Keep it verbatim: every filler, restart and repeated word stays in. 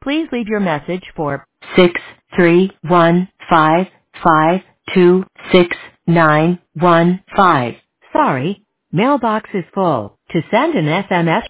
Please leave your message for six three one five five two six nine one five. Sorry, mailbox is full. To send an S M S